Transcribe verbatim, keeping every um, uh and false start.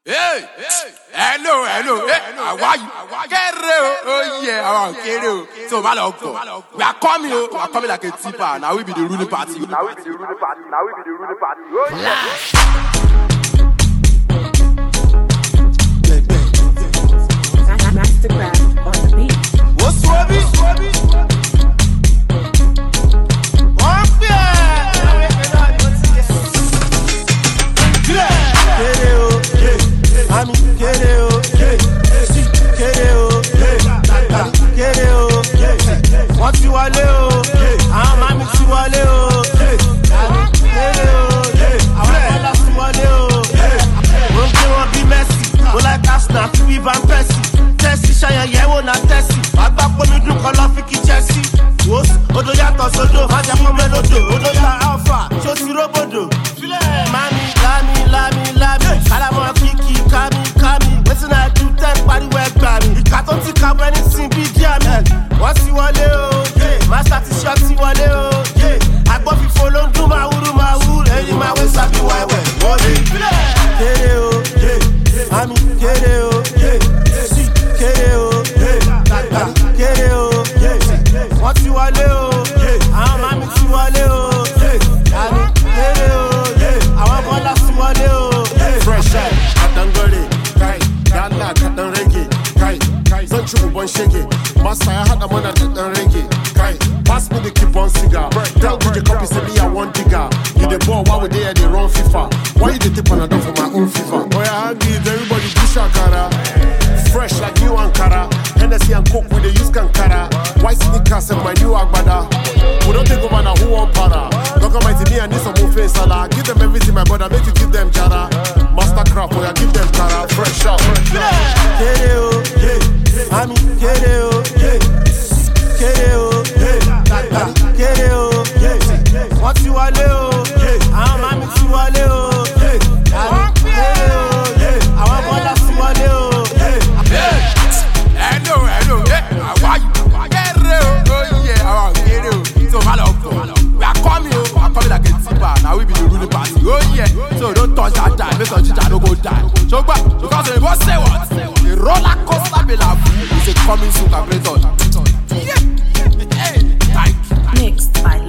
Hey, hello, hello, hey, how are you? Kere, oh yeah, how are you? So, Maloko, we are coming, we are coming like a tipper. Now we be the ruling party. Now we be the ruling party. Now we be the ruling party. Oh yeah. Mastercraft on the beat. What's Swabby? Swabby? Ami kere o, kere o, kere o, wọ́n ti wọlé o, àwọn mami ti wọlé o, kere o, àwọn bọ́lá ti wọlé o, wọ́n gbé wọn bí Messi, mo like Arsenal fún Ivan Persie, Chelsea ṣayẹyẹwò na Chelsea, wàá gbá pọ́nmi dùn kọ́ lọ́ fi kí Chelsea, wos odò yàtọ̀ sódò, májà fún mélòdò, odò yà alpha, ṣó ti róbòdò, mami lami lami lami, alamọ kiki kami kami, wetin I do ten pariwo ẹgbà mi, ìka tó ti ka bọ ẹni sin bí díà mi, wọ́n ti wọlé o, master ti ṣọ́ ti wọlé o, agbófinfo ló ń dún màwúrú màwúrú, ẹni máa wé sábì wẹ́wẹ́, wọ́n ti kéré o, mami kéré o, kéré o, kéré o, wọ́n ti wọlé o, àwọn mami ti wọlé o, kéré o, àwọn bọ́lá ti wọlé o. Fresh out, Katangole, Kai, Ghana, Katanrege, Kai, Kai, Sancho Bonshege, Master, I had a man at Katanrege, Kai, pass me the keep on cigar, tell me the copy, say me I want digger, you the ball, why would they at the wrong FIFA, why you the tip on a dog for my own FIFA, boy I give everybody do shakara, fresh like new Ankara, Hennessy and Coke with the use Kankara, white sneakers and my new Agbada, we don't take over now who want para, don't come to me and need some more face salad, give them everything my brother, make you give them jara, Mastercraft, boy, I give them cara, fresh out. Kere o, Ami, kere o, kere o, kere o, wọ́n ti wọlé o, àwọn mami ti wọlé o, kere o, àwọn bọ́lá ti wọlé o. Hello, hello, how are you? Kere o, oh yeah, how are you? So, Maloko, we are coming, we are coming like a tipper. Now we be the ruling party. Oh yeah, so don't touch that time, make sure Chicha don't go die. So, but because they both say what? The roller coaster be like is a coming soon calculator. Yeah, hey, thank you. Mixed by